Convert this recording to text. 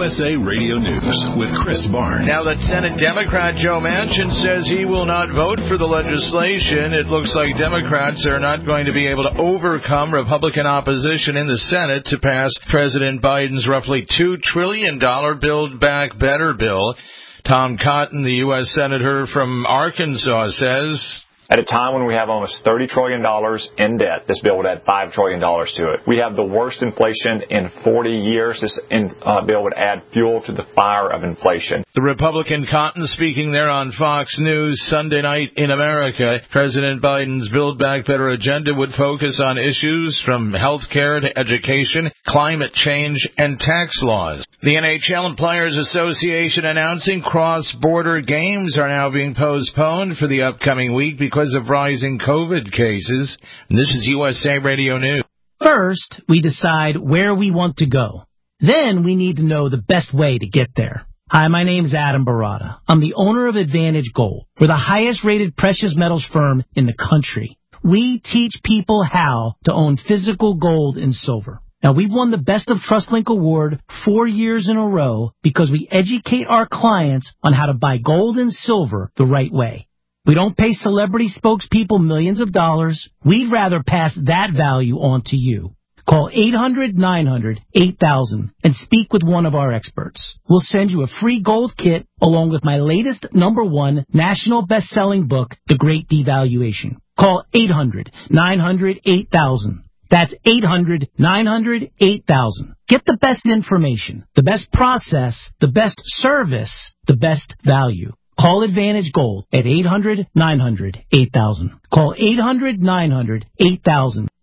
USA Radio News with Chris Barnes. Now that Senate Democrat Joe Manchin says he will not vote for the legislation, it looks like Democrats are not going to be able to overcome Republican opposition in the Senate to pass President Biden's roughly $2 trillion Build Back Better bill. Tom Cotton, the U.S. Senator from Arkansas, says, at a time when we have almost $30 trillion in debt, this bill would add $5 trillion to it. We have the worst inflation in 40 years. This bill would add fuel to the fire of inflation. The Republican Cotton speaking there on Fox News Sunday night in America. President Biden's Build Back Better agenda would focus on issues from health care to education, climate change, and tax laws. The NHL and Players Association announcing cross-border games are now being postponed for the upcoming week because of rising COVID cases. And this is USA Radio News. First, we decide where we want to go. Then we need to know the best way to get there. Hi, my name is Adam Barada. I'm the owner of Advantage Gold. We're the highest-rated precious metals firm in the country. We teach people how to own physical gold and silver. Now, we've won the Best of TrustLink Award 4 years in a row because we educate our clients on how to buy gold and silver the right way. We don't pay celebrity spokespeople millions of dollars. We'd rather pass that value on to you. Call 800-900-8000 and speak with one of our experts. We'll send you a free gold kit along with my latest #1 national best-selling book, The Great Devaluation. Call 800-900-8000. That's 800-900-8000. Get the best information, the best process, the best service, the best value. Call Advantage Gold at 800-900-8000. Call 800-900-8000.